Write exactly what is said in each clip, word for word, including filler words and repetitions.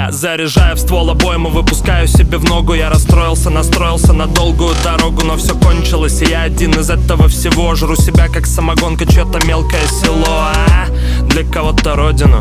Я заряжаю в ствол обойму, выпускаю себе в ногу. Я расстроился, настроился на долгую дорогу, но все кончилось, и я один из этого всего. Жру себя как самогонка, чье-то мелкое село. А для кого-то родину,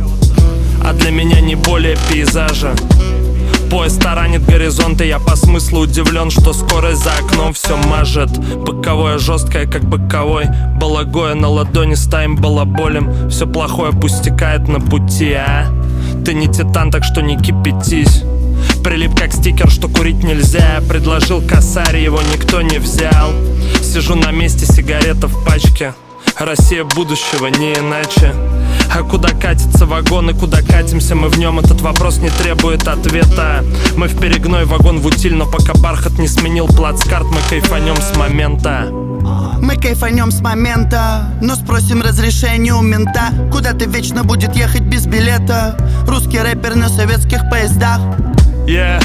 а для меня не более пейзажа. Поезд таранит горизонты, я по смыслу удивлен, что скорость за окном все мажет. Боковое жесткое, как боковой, балагое на ладони с тайм балаболем. Все плохое пусть стекает на пути, а ты не титан, так что не кипятись. Прилип как стикер, что курить нельзя. Я предложил косарь, его никто не взял. Сижу на месте, сигарета в пачке. Россия будущего, не иначе. А куда катится вагон и куда катимся мы в нем, этот вопрос не требует ответа. Мы в перегной, вагон в утиль, но пока бархат не сменил плацкарт, мы кайфанем с момента. Мы кайфанем с момента, но спросим разрешение у мента. Куда-то вечно будет ехать без билета русский рэпер на советских поездах. Yeah.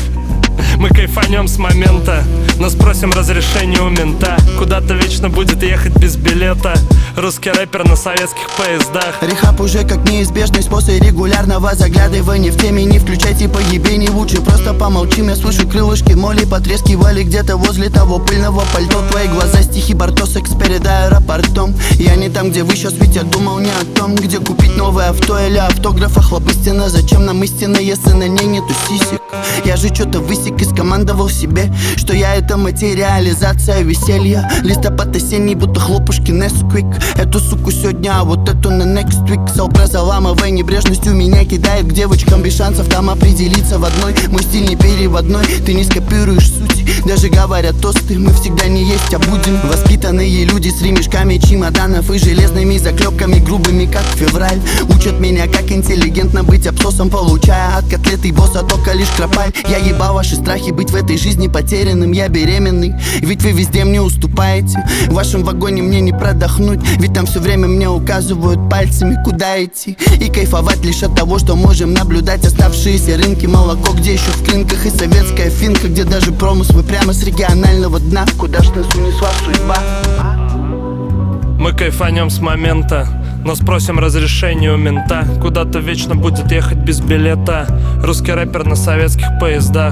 Мы кайфанем с момента, но спросим разрешение у мента. Куда-то вечно будет ехать без билета русский рэпер на советских поездах. Рехаб уже как неизбежность после регулярного заглядывания в теме. Не включайте поебени, лучше просто помолчим. Я слышу крылышки моли потрескивали где-то возле того пыльного пальто. Твои глаза стихи Бартосекс перед аэропортом. Я не там, где вы сейчас, ведь я думал не о том, где купить новое авто или автограф. Охлоп истина, зачем нам истина, если на ней нету сисек? Я же что-то высек и скомандовал себе, что я это материализация веселья. Листопад осенний, будто хлопушки Nesquik. Эту суку сегодня, а вот эту на next week. Салпре заламывая небрежностью меня кидает к девочкам без шансов там определиться в одной. Мой стиль не переводной, ты не скопируешь суть. Даже говорят тосты, мы всегда не есть, а будем. Воспитанные люди с ремешками чемоданов и железными заклепками грубыми, как февраль. Учат меня, как интеллигентно быть абсосом, получая от котлеты босса только лишь кропаль. Я ебал ваши страхи быть в этой жизни потерянным. Я беременный, ведь вы везде мне уступаете. В вашем вагоне мне не продохнуть, ведь там все время мне указывают пальцами, куда идти. И кайфовать лишь от того, что можем наблюдать оставшиеся рынки. Молоко, где еще в клинках, и советская финка, где даже промыслы прямо с регионального дна. Куда ж нас унесла судьба? Мы кайфанем с момента, но спросим разрешение у мента. Куда-то вечно будет ехать без билета русский рэпер на советских поездах.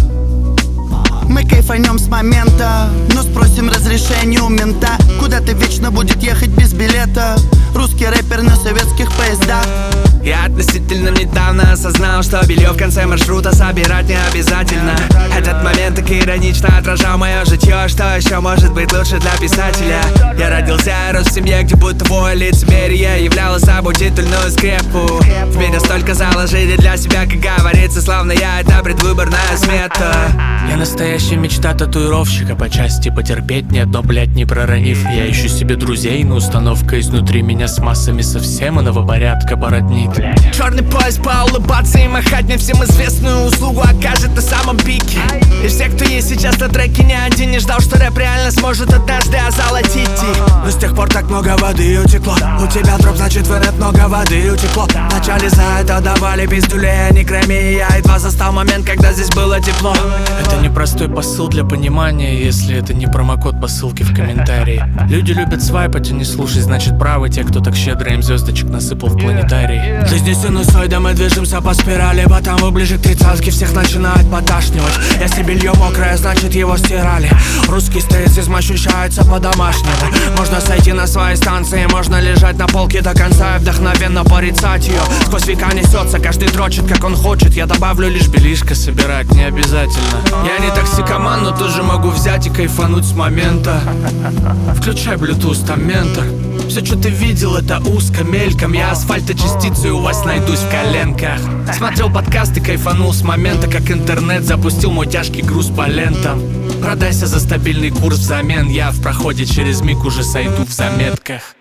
Мы кайфанем с момента, но спросим разрешение у мента. Куда-то вечно будет ехать без билета русский рэпер на советских поездах. Я относительно недавно осознал, что белье в конце маршрута собирать не обязательно. Этот момент так иронично отражал мое житье. Что еще может быть лучше для писателя? Я родился и рос в семье, где будто твое лицемерие являло собой титульную скрепку. В меня столько заложили для себя, как говорится, славно я, это предвыборная смета. Я настоящая мечта татуировщика, по части потерпеть ни одно, блять, не проронив. Я ищу себе друзей, но установка изнутри меня с массами совсем иного порядка породнит. Черный пояс, поулыбаться и махать мне всем известную услугу окажет на самом пике. И все, кто есть сейчас на треке, ни один не ждал, что рэп реально сможет однажды озолотить их. Но с тех пор так много воды утекло. У тебя дроп, значит в рэп много воды утекло. Вначале за это давали пиздюлей, а не кроме. Я едва застал момент, когда здесь было тепло. Это непростой посыл для понимания, если это не промокод по ссылке в комментарии. Люди любят свайпать, а не слушать, значит правы те, кто так щедро им звездочек насыпал в планетарии. Жизнь синусоида, мы движемся по спирали, потому ближе к тридцатке всех начинает поташнивать. Если белье мокрое, значит его стирали. Русский стоицизм ощущается по-домашнему. Можно сойти на своей станции, можно лежать на полке до конца и вдохновенно порицать ее. Сквозь века несется, каждый дрочит, как он хочет. Я добавлю лишь белишко собирать, не обязательно. Я не токсикоман, но тоже могу взять и кайфануть с момента. Включай Bluetooth, там ментор. Все, что ты видел, это узко, мельком. Я асфальточастицей у вас найдусь в коленках. Смотрел подкасты, кайфанул с момента, как интернет запустил мой тяжкий груз по лентам. Продайся за стабильный курс взамен. Я в проходе через миг уже сойду в заметках.